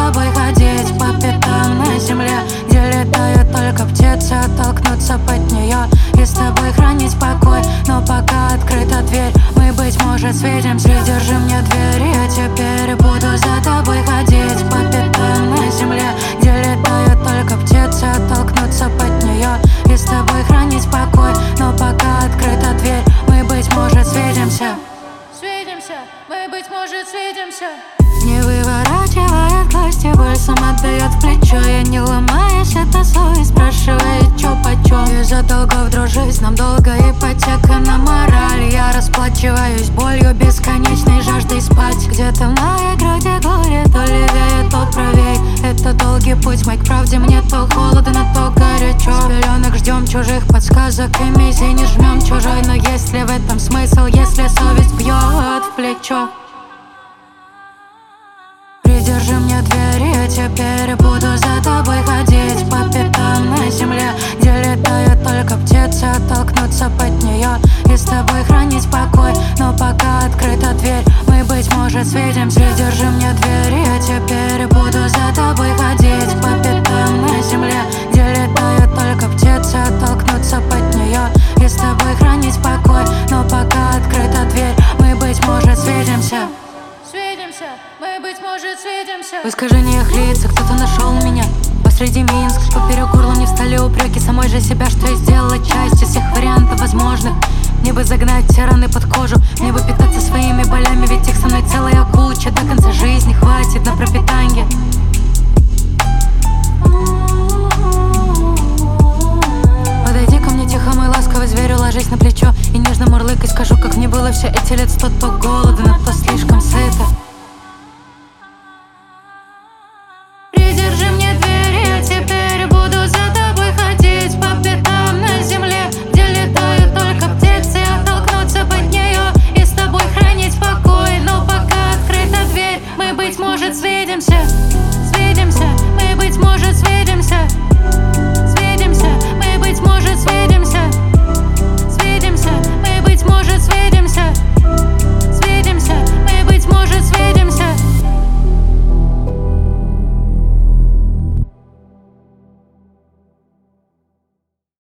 тобой ходить по пятам на земле, где летают только птицы, оттолкнуться под нее и с тобой хранить покой. Но пока открыта дверь, мы, быть может, светимся. Придержи мне дверь, я теперь буду за тобой ходить по пятам на земле, где летают только птицы, оттолкнуться под нее и с тобой хранить покой. Но пока открыта дверь, мы, быть может, светимся. Светимся, мы, быть может, светимся. Не выворачивает кости, боль сам отдает в плечо. Я не ломаюсь, это совесть спрашивает, чё почём. Из-за долгов дружить нам долго, ипотека на мораль. Я расплачиваюсь болью, бесконечной жаждой спать. Где-то в моей груди горе, то левее, то правей. Это долгий путь, мой к правде, мне то холодно, то горячо. С пеленок ждем чужих подсказок и мизинец жмем чужой. Но есть ли в этом смысл, если совесть бьет в плечо? Придержи мне дверь, я теперь буду за тобой ходить по пятам на земле, где летают только птицы, оттолкнуться под нее и с тобой хранить покой. Но пока открыта дверь, мы, быть может, светимся. Придержи мне дверь, я теперь буду за тобой ходить по пятам на земле, где летают только птицы, оттолкнуться под нее и с тобой хранить покой. Но пока открыта дверь, мы, быть может, светимся. Светимся, мы, быть может, светимся. В искажениях лица кто-то нашел меня посреди Минска. Поперек горла не встали упреки самой же себя, что я сделала частью всех вариантов возможных. Мне бы загнать все раны под кожу, мне бы питаться своими болями, ведь их со мной целая куча. До конца жизни хватит на пропитанье. Подойди ко мне тихо, мой ласковый зверь, ложись на плечо и нежно мурлыкай. Скажу, как мне было все эти лет 100, то голодно, то слишком сыто.